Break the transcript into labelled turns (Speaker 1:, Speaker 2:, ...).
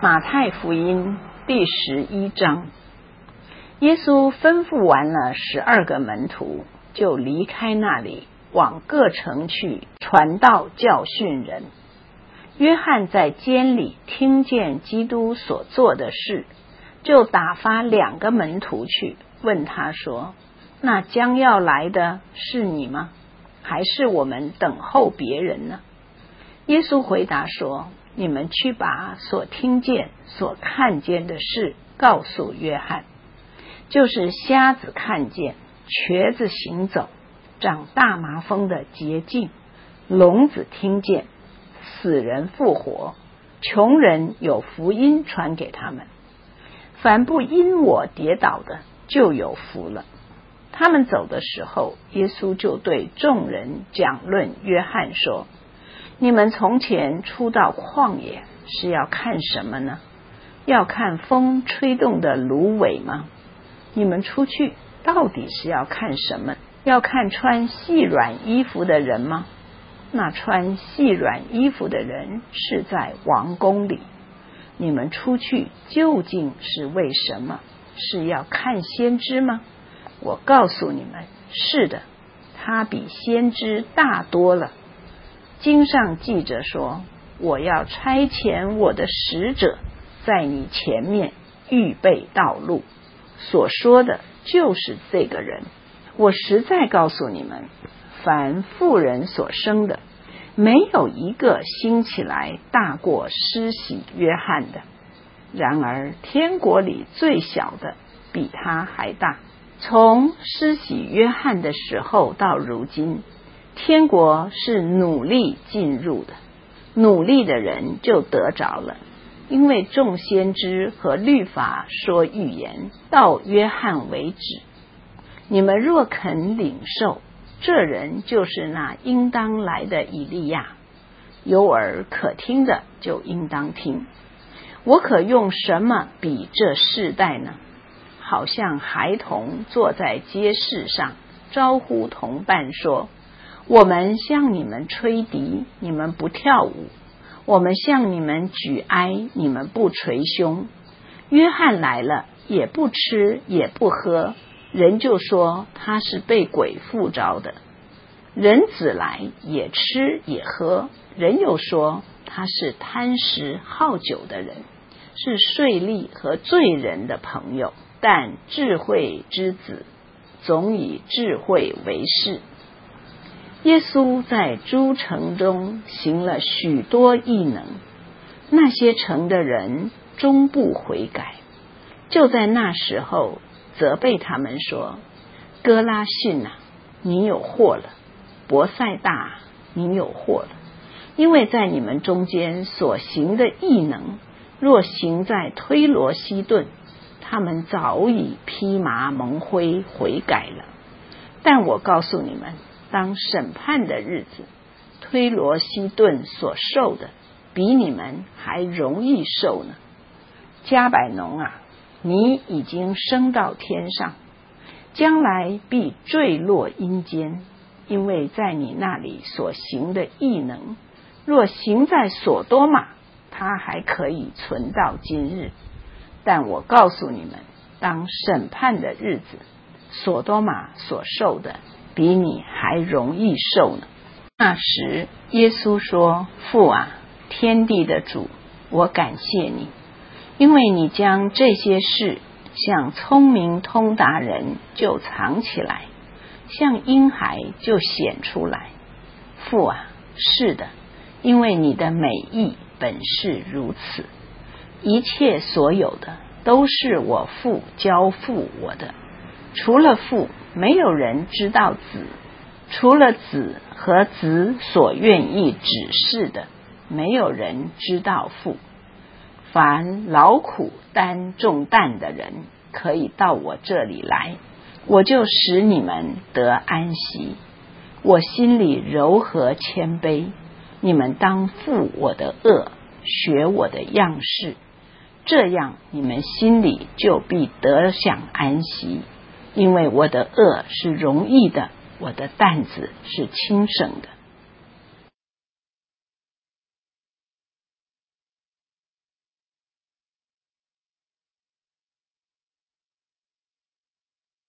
Speaker 1: 马太福音第11章，耶稣吩咐完了12个门徒，就离开那里，往各城去传道教训人。约翰在监里听见基督所做的事，就打发2个门徒去，问他说：那将要来的是你吗？还是我们等候别人呢？耶稣回答说：你们去把所听见所看见的事告诉约翰，就是瞎子看见，瘸子行走，长大麻风的洁净，聋子听见，死人复活，穷人有福音传给他们。凡不因我跌倒的，就有福了。他们走的时候，耶稣就对众人讲论约翰说：你们从前出到旷野是要看什么呢？要看风吹动的芦苇吗？你们出去到底是要看什么？要看穿细软衣服的人吗？那穿细软衣服的人是在王宫里。你们出去究竟是为什么？是要看先知吗？我告诉你们，是的，他比先知大多了。经上记着说：我要差遣我的使者在你前面预备道路。所说的就是这个人。我实在告诉你们，凡妇人所生的，没有一个兴起来大过施洗约翰的。然而天国里最小的比他还大。从施洗约翰的时候到如今，天国是努力进入的，努力的人就得着了。因为众先知和律法说预言，到约翰为止。你们若肯领受，这人就是那应当来的以利亚。有耳可听的就应当听。我可用什么比这世代呢？好像孩童坐在街市上，招呼同伴说：我们向你们吹笛，你们不跳舞；我们向你们举哀，你们不捶胸。约翰来了，也不吃也不喝，人就说他是被鬼附着的。人子来，也吃也喝，人又说他是贪食好酒的人，是税吏和罪人的朋友。但智慧之子总以智慧为事。耶稣在诸城中行了许多异能，那些城的人终不悔改。就在那时候责备他们说：哥拉汛啊，你有祸了；伯赛大，你有祸了。因为在你们中间所行的异能，若行在推罗西顿，他们早已披麻蒙灰悔改了。但我告诉你们，当审判的日子，推罗西顿所受的比你们还容易受呢。迦百农啊，你已经升到天上，将来必坠落阴间，因为在你那里所行的异能，若行在所多玛，它还可以存到今日。但我告诉你们，当审判的日子，所多玛所受的比你还容易受呢。那时耶稣说：父啊，天地的主，我感谢你，因为你将这些事向聪明通达人就藏起来，向婴孩就显出来。父啊，是的，因为你的美意本是如此。一切所有的都是我父交付我的，除了父，没有人知道子；除了子和子所愿意指示的，没有人知道父。凡劳苦担重担的人，可以到我这里来，我就使你们得安息。我心里柔和谦卑，你们当负我的轭，学我的样式，这样你们心里就必得享安息。因为我的轭是容易的，我的担子是轻省的。